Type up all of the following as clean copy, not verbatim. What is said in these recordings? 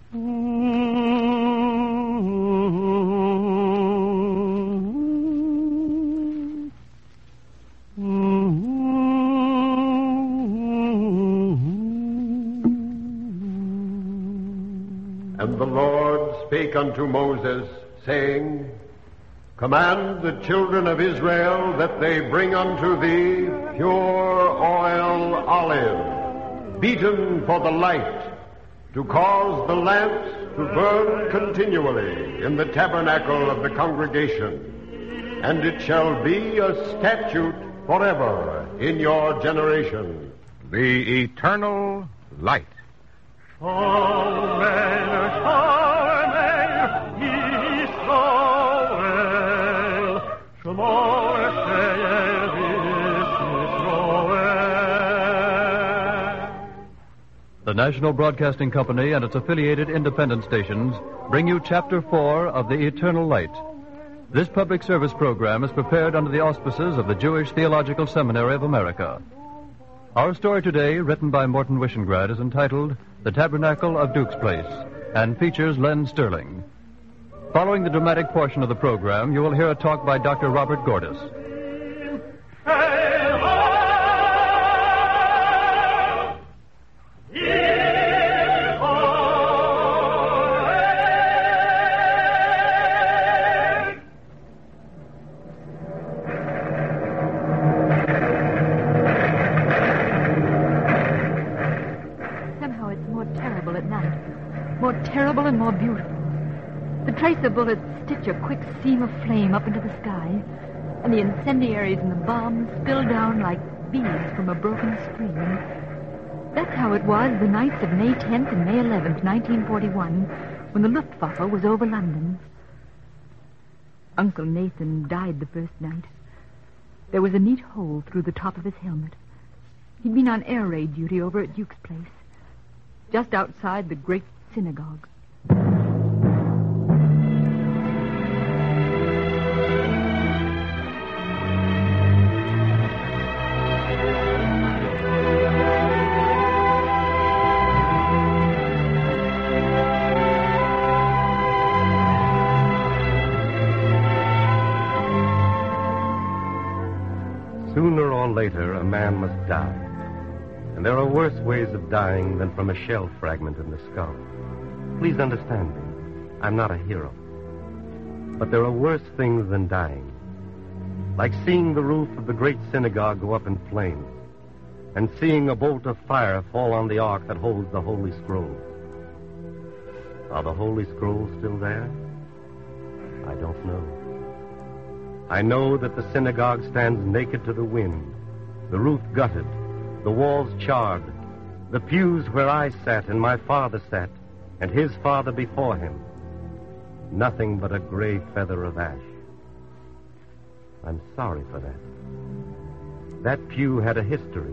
And the Lord spake unto Moses, saying, Command the children of Israel that they bring unto thee pure oil olive, beaten for the light, to cause the lamps to burn continually in the tabernacle of the congregation. And it shall be a statute forever in your generation. The eternal light. The National Broadcasting Company and its affiliated independent stations bring you Chapter 4 of The Eternal Light. This public service program is prepared under the auspices of the Jewish Theological Seminary of America. Our story today, written by Morton Wishengrad, is entitled The Tabernacle of Duke's Place and features Len Sterling. Following the dramatic portion of the program, you will hear a talk by Dr. Robert Gordis. More terrible and more beautiful. The tracer bullets stitch a quick seam of flame up into the sky, and the incendiaries and the bombs spill down like beads from a broken spring. That's how it was the nights of May 10th and May 11th, 1941, when the Luftwaffe was over London. Uncle Nathan died the first night. There was a neat hole through the top of his helmet. He'd been on air raid duty over at Duke's Place, just outside the great synagogue. Sooner or later, a man must die. And there are worse ways of dying than from a shell fragment in the skull. Please understand me. I'm not a hero. But there are worse things than dying. Like seeing the roof of the great synagogue go up in flames, and seeing a bolt of fire fall on the ark that holds the Holy Scrolls. Are the Holy Scrolls still there? I don't know. I know that the synagogue stands naked to the wind, the roof gutted, the walls charred, the pews where I sat and my father sat, and his father before him. Nothing but a gray feather of ash. I'm sorry for that. That pew had a history.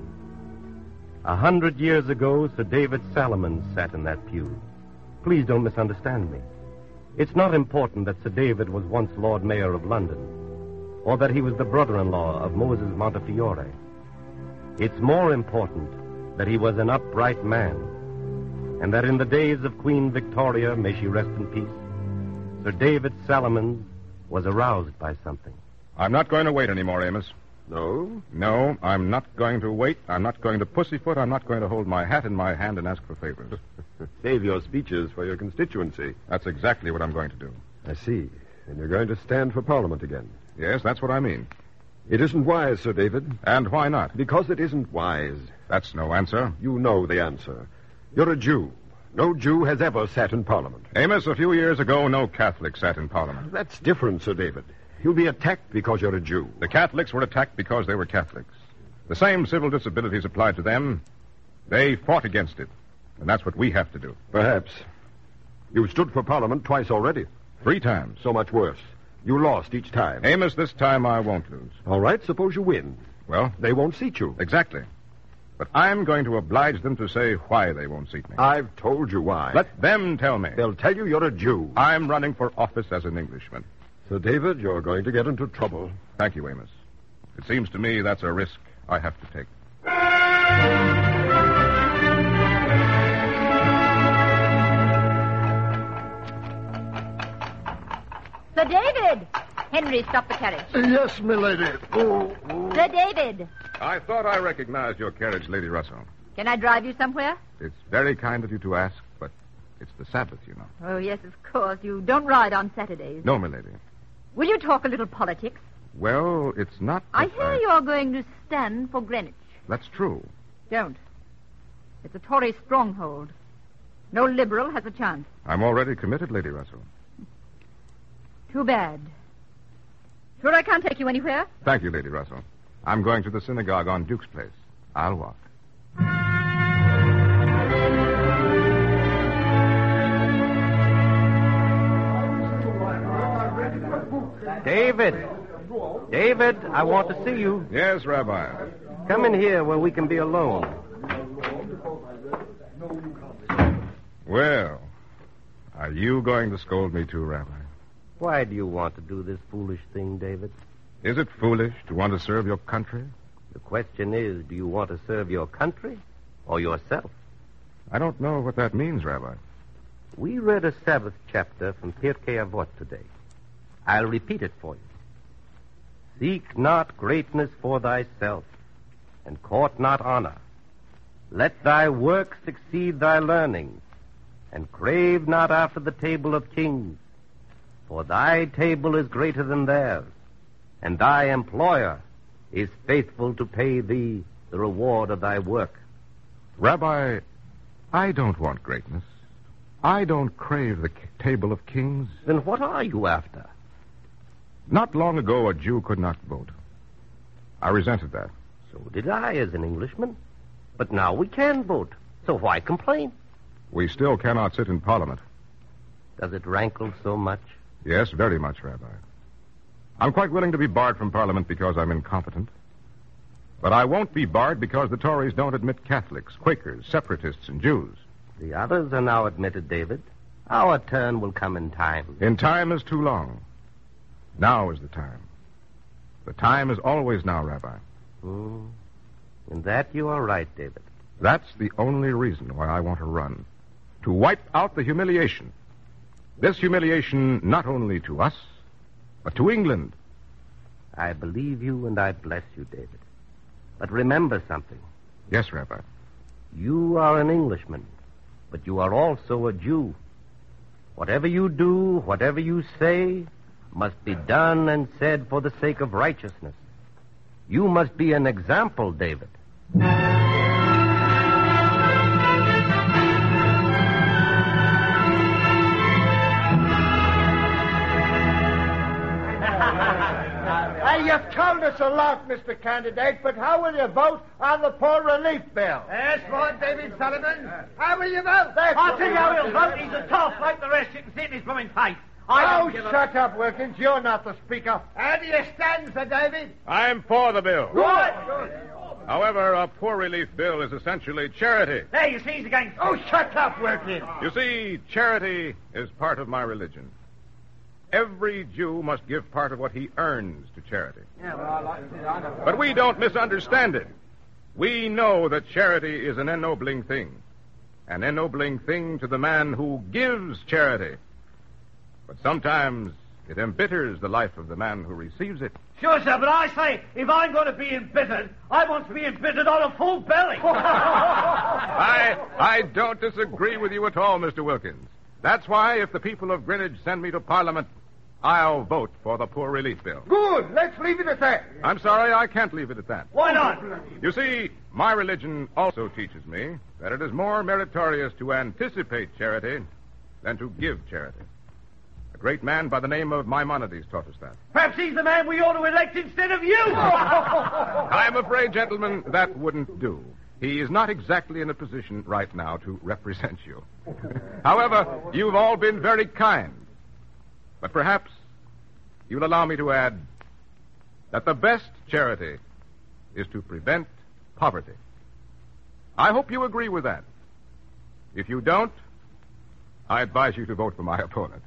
100 years ago, Sir David Salomon sat in that pew. Please don't misunderstand me. It's not important that Sir David was once Lord Mayor of London, or that he was the brother-in-law of Moses Montefiore. It's more important that he was an upright man, and that in the days of Queen Victoria, may she rest in peace, Sir David Salomon was aroused by something. I'm not going to wait anymore, Amos. No? No, I'm not going to wait. I'm not going to pussyfoot. I'm not going to hold my hat in my hand and ask for favors. Save your speeches for your constituency. That's exactly what I'm going to do. I see. And you're going to stand for Parliament again. Yes, that's what I mean. It isn't wise, Sir David. And why not? Because it isn't wise. That's no answer. You know the answer. You're a Jew. No Jew has ever sat in Parliament. Amos, a few years ago, no Catholic sat in Parliament. That's different, Sir David. You'll be attacked because you're a Jew. The Catholics were attacked because they were Catholics. The same civil disabilities applied to them. They fought against it. And that's what we have to do. Perhaps. You stood for Parliament twice already. 3 times. So much worse. You lost each time. Amos, this time I won't lose. All right, suppose you win. Well? They won't seat you. Exactly. But I'm going to oblige them to say why they won't seat me. I've told you why. Let them tell me. They'll tell you you're a Jew. I'm running for office as an Englishman. Sir David, you're going to get into trouble. Thank you, Amos. It seems to me that's a risk I have to take. Sir David! Henry, stop the carriage. Yes, milady. Sir David, I thought I recognized your carriage, Lady Russell. can I drive you somewhere? It's very kind of you to ask, but it's the Sabbath, you know. Oh, yes, of course. You don't ride on Saturdays. No, milady. Will you talk a little politics? Well, it's not... I that hear you're going to stand for Greenwich. That's true. Don't. It's a Tory stronghold. No Liberal has a chance. I'm already committed, Lady Russell. Too bad. Sure I can't take you anywhere? Thank you, Lady Russell. I'm going to the synagogue on Duke's Place. I'll walk. David! David, I want to see you. Yes, Rabbi. Come in here where we can be alone. Well, are you going to scold me too, Rabbi? Why do you want to do this foolish thing, David? Is it foolish to want to serve your country? The question is, do you want to serve your country or yourself? I don't know what that means, Rabbi. We read a Sabbath chapter from Pirkei Avot today. I'll repeat it for you. Seek not greatness for thyself, and court not honor. Let thy works exceed thy learning, and crave not after the table of kings. For thy table is greater than theirs, and thy employer is faithful to pay thee the reward of thy work. Rabbi, I don't want greatness. I don't crave the table of kings. Then what are you after? Not long ago, a Jew could not vote. I resented that. So did I as an Englishman. But now we can vote, so why complain? We still cannot sit in Parliament. Does it rankle so much? Yes, very much, Rabbi. I'm quite willing to be barred from Parliament because I'm incompetent. But I won't be barred because the Tories don't admit Catholics, Quakers, separatists, and Jews. The others are now admitted, David. Our turn will come in time. In time is too long. Now is the time. The time is always now, Rabbi. In that you are right, David. That's the only reason why I want to run. To wipe out the humiliation. This humiliation not only to us, but to England. I believe you and I bless you, David. But remember something. Yes, Rabbi. You are an Englishman, but you are also a Jew. Whatever you do, whatever you say, must be done and said for the sake of righteousness. You must be an example, David. You've told us a lot, Mr. Candidate, but how will you vote on the poor relief bill? Yes, Lord David Sullivan. How will you vote? I'll tell you how he'll vote. He's a tough like the rest. You can see it in his blooming face. Shut up, Wilkins. You're not the speaker. How do you stand, Sir David? I'm for the bill. Good. However, a poor relief bill is essentially charity. There, you see, he's against. Shut up, Wilkins. You see, charity is part of my religion. Every Jew must give part of what he earns to charity. But we don't misunderstand it. We know that charity is an ennobling thing. An ennobling thing to the man who gives charity. But sometimes it embitters the life of the man who receives it. Sure, sir, but I say, if I'm going to be embittered, I want to be embittered on a full belly. I don't disagree with you at all, Mr. Wilkins. That's why, if the people of Greenwich send me to Parliament, I'll vote for the poor relief bill. Good. Let's leave it at that. I'm sorry, I can't leave it at that. Why not? You see, my religion also teaches me that it is more meritorious to anticipate charity than to give charity. A great man by the name of Maimonides taught us that. Perhaps he's the man we ought to elect instead of you. I'm afraid, gentlemen, that wouldn't do. He is not exactly in a position right now to represent you. However, you've all been very kind. But perhaps you'll allow me to add that the best charity is to prevent poverty. I hope you agree with that. If you don't, I advise you to vote for my opponent.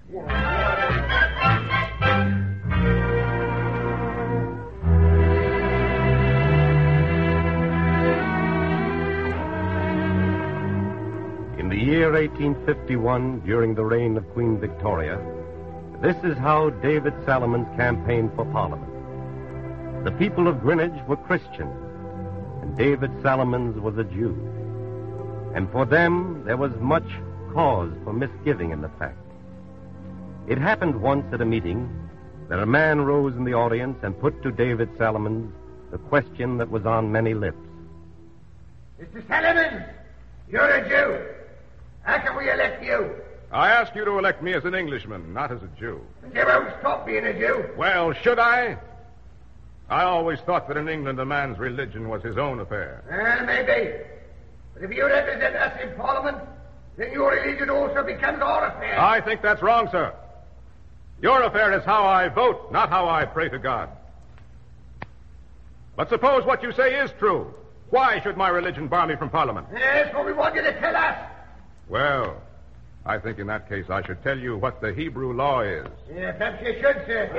In the year 1851, during the reign of Queen Victoria, the This is how David Salomons campaigned for Parliament. The people of Greenwich were Christians, and David Salomons was a Jew. And for them, there was much cause for misgiving in the fact. It happened once at a meeting that a man rose in the audience and put to David Salomons the question that was on many lips. Mr. Salomons, you're a Jew. How can we elect you? I ask you to elect me as an Englishman, not as a Jew. But you won't stop being a Jew. Well, should I? I always thought that in England a man's religion was his own affair. Well, maybe. But if you represent us in Parliament, then your religion also becomes our affair. I think that's wrong, sir. Your affair is how I vote, not how I pray to God. But suppose what you say is true. Why should my religion bar me from Parliament? That's what we want you to tell us. Well, I think in that case I should tell you what the Hebrew law is. Yeah, perhaps you should, sir.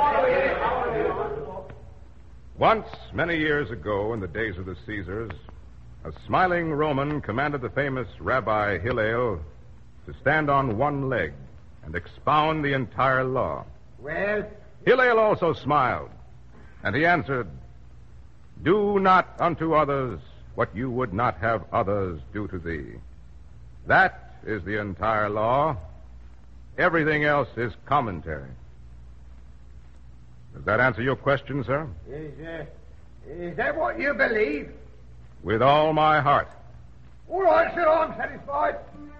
Once, many years ago, in the days of the Caesars, a smiling Roman commanded the famous Rabbi Hillel to stand on one leg and expound the entire law. Well? Hillel also smiled, and he answered, "Do not unto others what you would not have others do to thee." That is the entire law. Everything else is commentary. Does that answer your question, sir? Is that what you believe? With all my heart. All right, sir, I'm satisfied.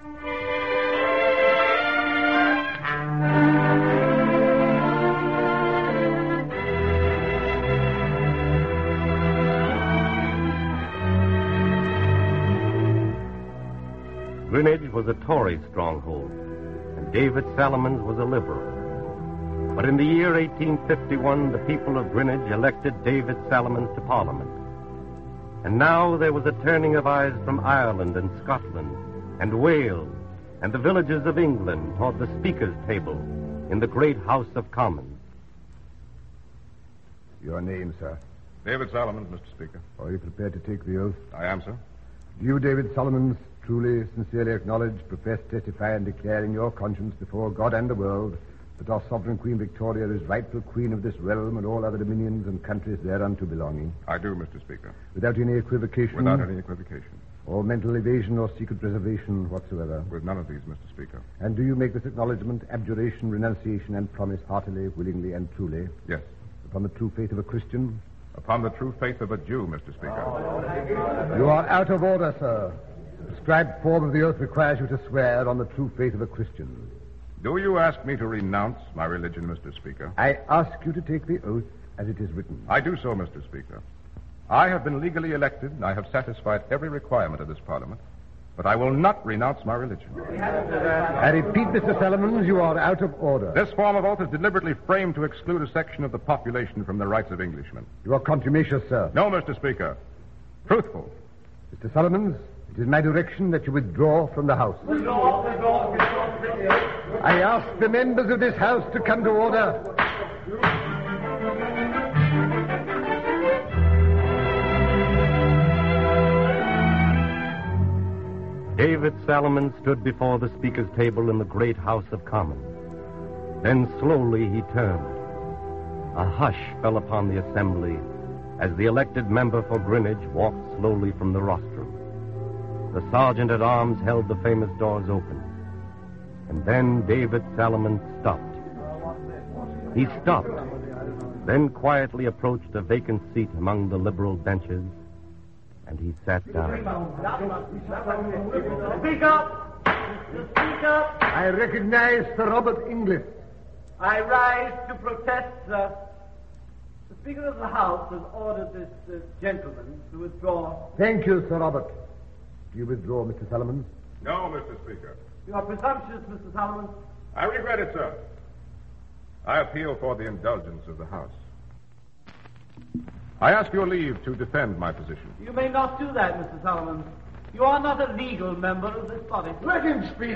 Greenwich was a Tory stronghold, and David Salomons was a Liberal. But in the year 1851, the people of Greenwich elected David Salomons to Parliament. And now there was a turning of eyes from Ireland and Scotland and Wales and the villages of England toward the Speaker's table in the great House of Commons. Your name, sir? David Salomons, Mr. Speaker. Are you prepared to take the oath? I am, sir. Do you, David Salomons, truly, sincerely acknowledge, profess, testify, and declare in your conscience before God and the world that our sovereign Queen Victoria is rightful queen of this realm and all other dominions and countries thereunto belonging? I do, Mr. Speaker. Without any equivocation? Without any equivocation. Or mental evasion or secret reservation whatsoever? With none of these, Mr. Speaker. And do you make this acknowledgement, abjuration, renunciation, and promise heartily, willingly, and truly? Yes. Upon the true faith of a Christian? Upon the true faith of a Jew, Mr. Speaker. You are out of order, sir. The prescribed form of the oath requires you to swear on the true faith of a Christian. Do you ask me to renounce my religion, Mr. Speaker? I ask you to take the oath as it is written. I do so, Mr. Speaker. I have been legally elected, and I have satisfied every requirement of this Parliament, but I will not renounce my religion. I repeat, Mr. Salomons, you are out of order. This form of oath is deliberately framed to exclude a section of the population from the rights of Englishmen. You are contumacious, sir. No, Mr. Speaker. Truthful. Mr. Salomons, it is my direction that you withdraw from the House. I ask the members of this House to come to order. David Salomons stood before the Speaker's table in the great House of Commons. Then slowly he turned. A hush fell upon the assembly as the elected member for Greenwich walked slowly from the rostrum. The sergeant-at-arms held the famous doors open. And then David Salomons stopped. He stopped, then quietly approached a vacant seat among the Liberal benches, and he sat down. Speak up! Speak up! I recognize Sir Robert Inglis. I rise to protest, sir. The Speaker of the House has ordered this gentleman to withdraw. Thank you, Sir Robert. Do you withdraw, Mr. Salomons? No, Mr. Speaker. You are presumptuous, Mr. Salomons. I regret it, sir. I appeal for the indulgence of the House. I ask your leave to defend my position. You may not do that, Mr. Salomons. You are not a legal member of this body. Let him speak.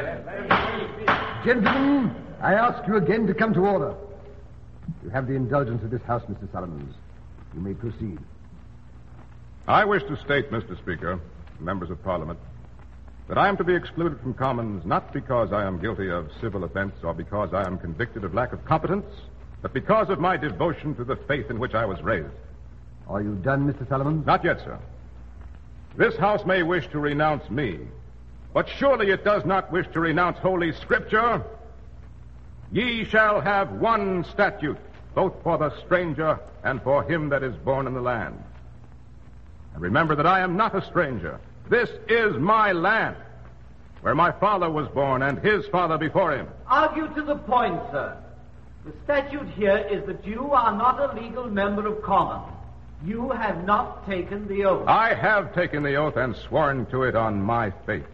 Gentlemen, I ask you again to come to order. You have the indulgence of this House, Mr. Salomons. You may proceed. I wish to state, Mr. Speaker, members of Parliament, that I am to be excluded from Commons not because I am guilty of civil offense or because I am convicted of lack of competence, but because of my devotion to the faith in which I was raised. Are you done, Mr. Solomon? Not yet, sir. This House may wish to renounce me, but surely it does not wish to renounce Holy Scripture. Ye shall have one statute, both for the stranger and for him that is born in the land. And remember that I am not a stranger. This is my land, where my father was born and his father before him. Argue to the point, sir. The statute here is that you are not a legal member of Commons. You have not taken the oath. I have taken the oath and sworn to it on my faith.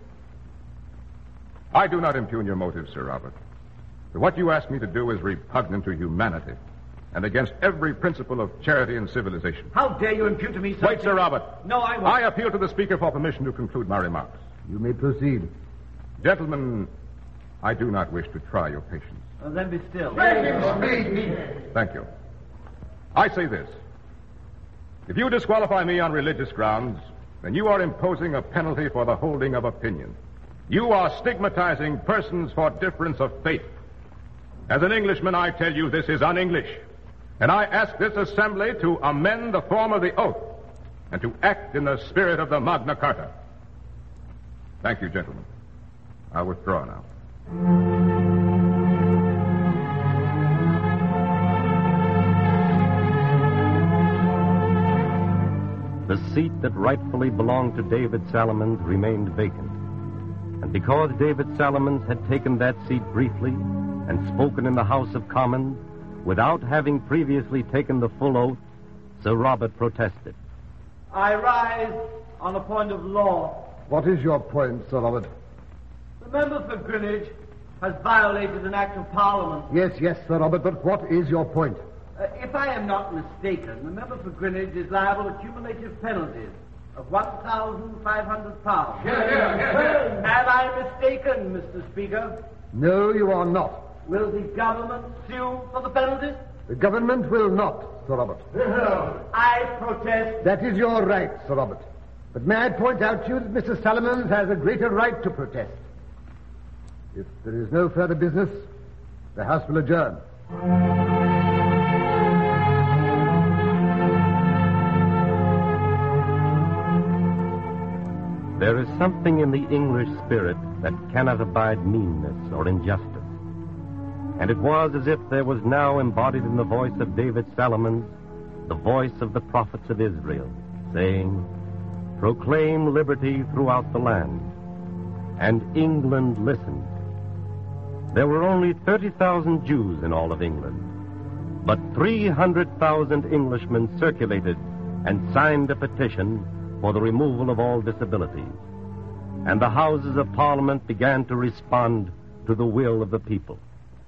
I do not impugn your motives, Sir Robert. But what you ask me to do is repugnant to humanity and against every principle of charity and civilization. How dare you impute to me something? Wait, Sir Robert. No, I won't. I appeal to the Speaker for permission to conclude my remarks. You may proceed. Gentlemen, I do not wish to try your patience. Well, then be still. Thank you. I say this. If you disqualify me on religious grounds, then you are imposing a penalty for the holding of opinion. You are stigmatizing persons for difference of faith. As an Englishman, I tell you this is un-English. And I ask this assembly to amend the form of the oath and to act in the spirit of the Magna Carta. Thank you, gentlemen. I'll withdraw now. The seat that rightfully belonged to David Salomons remained vacant. And because David Salomons had taken that seat briefly and spoken in the House of Commons without having previously taken the full oath, Sir Robert protested. I rise on a point of law. What is your point, Sir Robert? The member for Greenwich has violated an act of Parliament. Yes, Sir Robert, but what is your point? If I am not mistaken, the member for Greenwich is liable to cumulative penalties of £1,500. Am I mistaken, Mr. Speaker? No, you are not. Will the government sue for the penalties? The government will not, Sir Robert. I protest. That is your right, Sir Robert. But may I point out to you that Mr. Salomons has a greater right to protest. If there is no further business, the House will adjourn. There is something in the English spirit that cannot abide meanness or injustice. And it was as if there was now embodied in the voice of David Salomons the voice of the prophets of Israel, saying, "Proclaim liberty throughout the land." And England listened. There were only 30,000 Jews in all of England, but 300,000 Englishmen circulated and signed a petition for the removal of all disabilities. And the Houses of Parliament began to respond to the will of the people.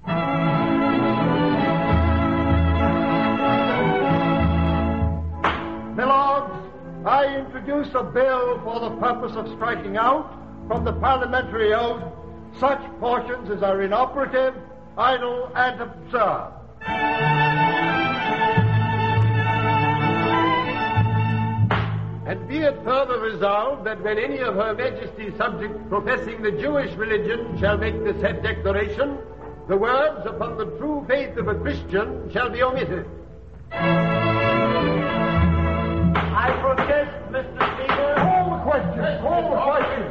My lords, I introduce a bill for the purpose of striking out from the parliamentary oath such portions as are inoperative, idle, and absurd. And be it further resolved that when any of Her Majesty's subjects professing the Jewish religion shall make the said declaration, the words upon the true faith of a Christian shall be omitted. I protest, Mr. Speaker. Call the question. Call the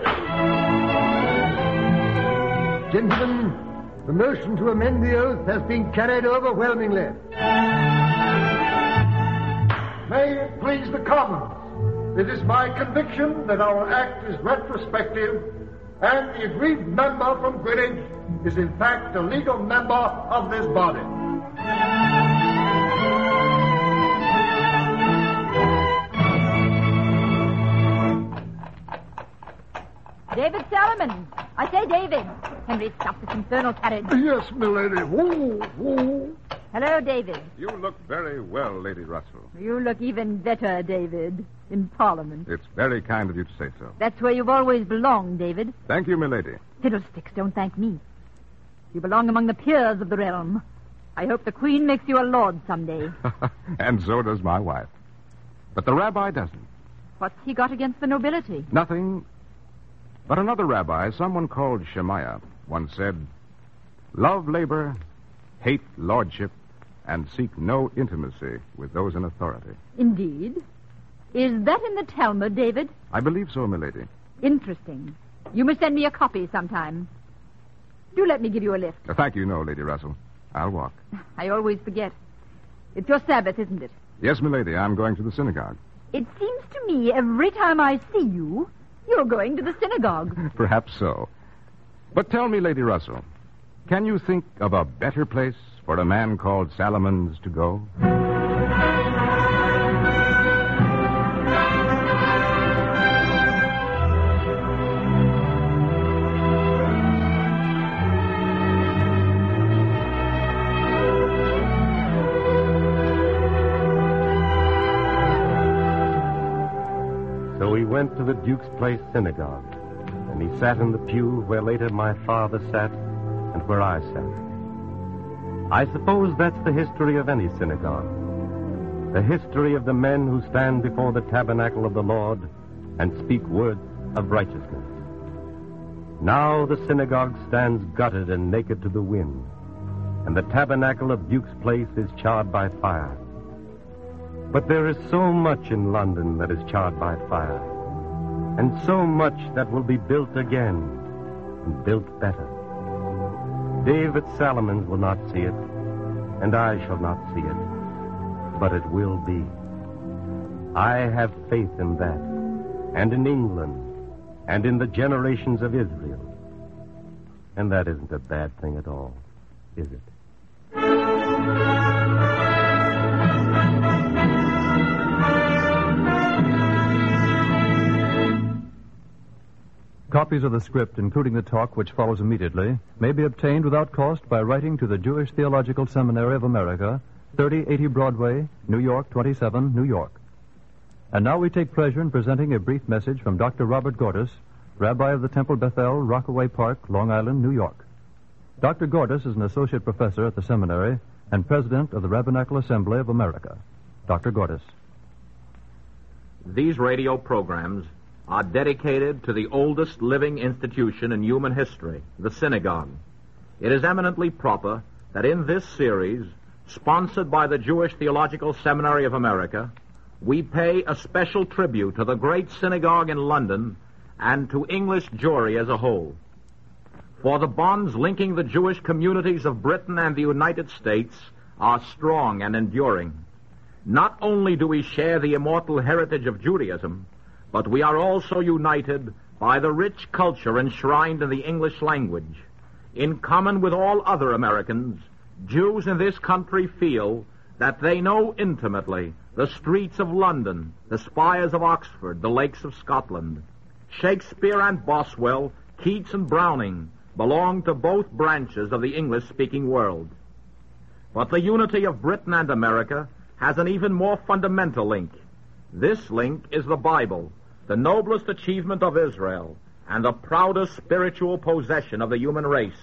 question. Gentlemen, the motion to amend the oath has been carried overwhelmingly. May it please the Commons, it is my conviction that our act is retrospective, and the aggrieved member from Greenwich is in fact a legal member of this body. David Salomons. I say, David. Henry, stop this infernal carriage. Yes, milady. Whoa, whoa. Hello, David. You look very well, Lady Russell. You look even better, David, in Parliament. It's very kind of you to say so. That's where you've always belonged, David. Thank you, milady. Fiddlesticks, don't thank me. You belong among the peers of the realm. I hope the Queen makes you a lord someday. And so does my wife. But the rabbi doesn't. What's he got against the nobility? Nothing But another rabbi, someone called Shemaiah, once said, "Love labor, hate lordship, and seek no intimacy with those in authority." Indeed. Is that in the Talmud, David? I believe so, milady. Interesting. You must send me a copy sometime. Do let me give you a lift. Thank you, no, Lady Russell. I'll walk. I always forget. It's your Sabbath, isn't it? Yes, milady, I'm going to the synagogue. It seems to me every time I see you, you're going to the synagogue. Perhaps so. But tell me, Lady Russell, can you think of a better place for a man called Salomons to go? So he went to the Duke's Place synagogue, and he sat in the pew where later my father sat and where I sat. I suppose that's the history of any synagogue, the history of the men who stand before the tabernacle of the Lord and speak words of righteousness. Now the synagogue stands gutted and naked to the wind, and the tabernacle of Duke's Place is charred by fire. But there is so much in London that is charred by fire, and so much that will be built again, and built better. David Salomons will not see it, and I shall not see it, but it will be. I have faith in that, and in England, and in the generations of Israel. And that isn't a bad thing at all, is it? Copies of the script, including the talk which follows immediately, may be obtained without cost by writing to the Jewish Theological Seminary of America, 3080 Broadway, New York 27, New York. And now we take pleasure in presenting a brief message from Dr. Robert Gordis, Rabbi of the Temple Bethel, Rockaway Park, Long Island, New York. Dr. Gordis is an associate professor at the seminary and president of the Rabbinical Assembly of America. Dr. Gordis. These radio programs are dedicated to the oldest living institution in human history, the synagogue. It is eminently proper that in this series, sponsored by the Jewish Theological Seminary of America, we pay a special tribute to the great synagogue in London and to English Jewry as a whole. For the bonds linking the Jewish communities of Britain and the United States are strong and enduring. Not only do we share the immortal heritage of Judaism, but we are also united by the rich culture enshrined in the English language. In common with all other Americans, Jews in this country feel that they know intimately the streets of London, the spires of Oxford, the lakes of Scotland. Shakespeare and Boswell, Keats and Browning belong to both branches of the English-speaking world. But the unity of Britain and America has an even more fundamental link. This link is the Bible, the noblest achievement of Israel, and the proudest spiritual possession of the human race.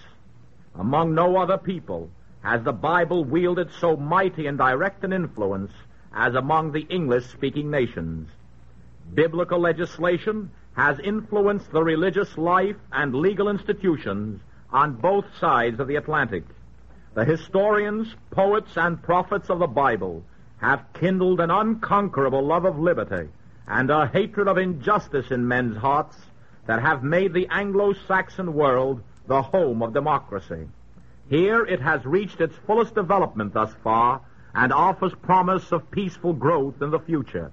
Among no other people has the Bible wielded so mighty and direct an influence as among the English-speaking nations. Biblical legislation has influenced the religious life and legal institutions on both sides of the Atlantic. The historians, poets, and prophets of the Bible have kindled an unconquerable love of liberty and a hatred of injustice in men's hearts that have made the Anglo-Saxon world the home of democracy. Here it has reached its fullest development thus far and offers promise of peaceful growth in the future.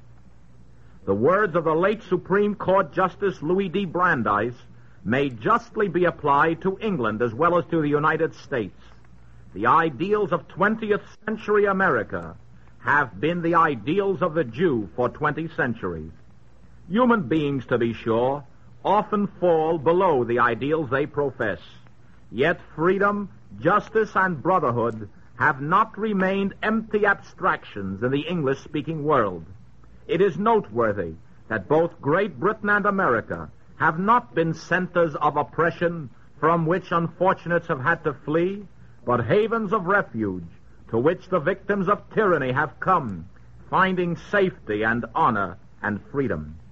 The words of the late Supreme Court Justice Louis D. Brandeis may justly be applied to England as well as to the United States. The ideals of 20th century America have been the ideals of the Jew for 20 centuries. Human beings, to be sure, often fall below the ideals they profess. Yet freedom, justice, and brotherhood have not remained empty abstractions in the English-speaking world. It is noteworthy that both Great Britain and America have not been centers of oppression from which unfortunates have had to flee, but havens of refuge to which the victims of tyranny have come, finding safety and honor and freedom.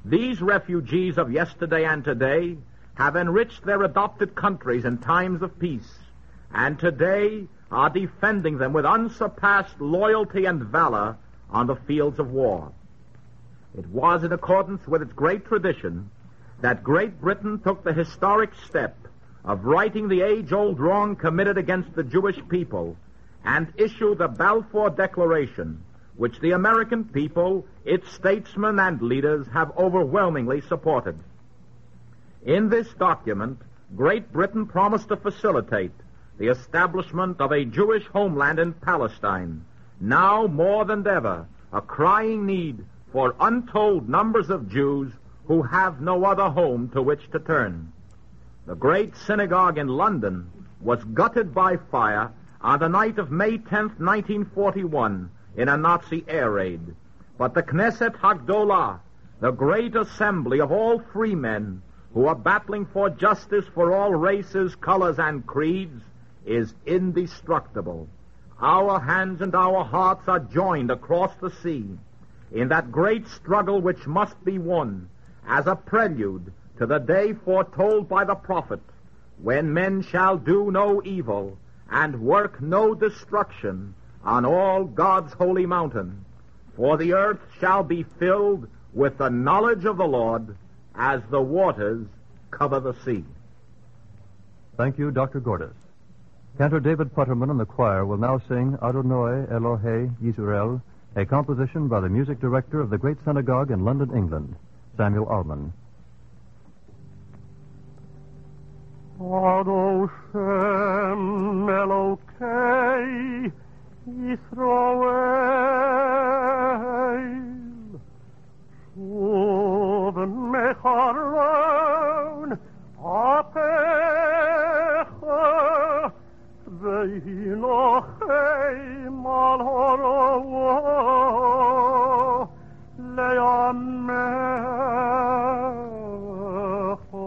These refugees of yesterday and today have enriched their adopted countries in times of peace, and today are defending them with unsurpassed loyalty and valor on the fields of war. It was in accordance with its great tradition that Great Britain took the historic step of righting the age-old wrong committed against the Jewish people and issue the Balfour Declaration, which the American people, its statesmen and leaders have overwhelmingly supported. In this document, Great Britain promised to facilitate the establishment of a Jewish homeland in Palestine, now more than ever a crying need for untold numbers of Jews who have no other home to which to turn. The great synagogue in London was gutted by fire on the night of May 10th, 1941, in a Nazi air raid. But the Knesset Hagdolah, the great assembly of all free men who are battling for justice for all races, colors, and creeds, is indestructible. Our hands and our hearts are joined across the sea in that great struggle which must be won as a prelude to the day foretold by the prophet, when men shall do no evil and work no destruction on all God's holy mountain. For the earth shall be filled with the knowledge of the Lord as the waters cover the sea. Thank you, Dr. Gordis. Cantor David Putterman and the choir will now sing Adonai Elohe Yisrael, a composition by the music director of the Great Synagogue in London, England, Samuel Allman. Adoshem Elokei Yisrael Shuv Mecharon Apecha Ve'hinochem Al Horovo Le'amecha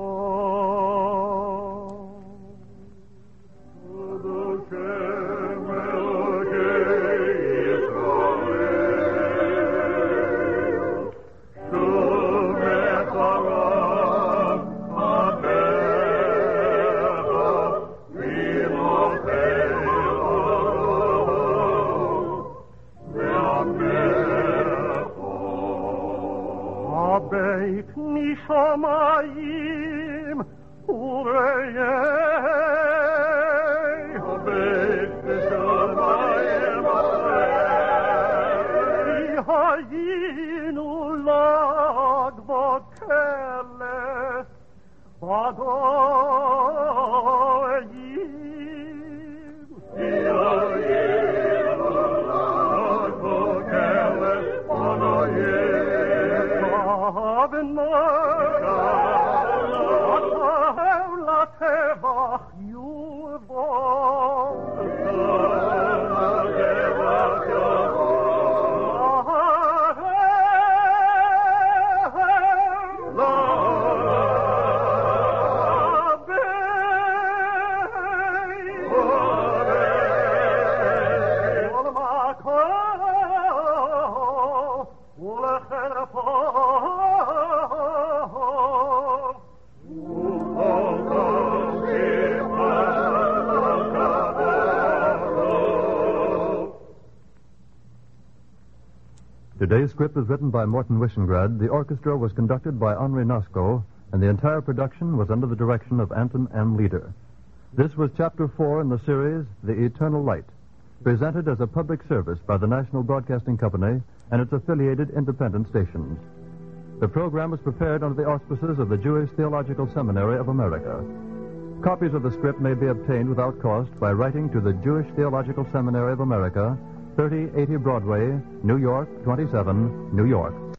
Shamayim Ureyei Habeit Shamayim Ureyei Hayinu Lag Vakeles Vadoyim Hayinu Lag Vakeles Vadoyim Havenai Today's script was written by Morton Wishengrad. The orchestra was conducted by Henri Nasco, and the entire production was under the direction of Anton M. Leader. This was Chapter 4 in the series, The Eternal Light, presented as a public service by the National Broadcasting Company and its affiliated independent stations. The program was prepared under the auspices of the Jewish Theological Seminary of America. Copies of the script may be obtained without cost by writing to the Jewish Theological Seminary of America, 3080 Broadway, New York, 27, New York.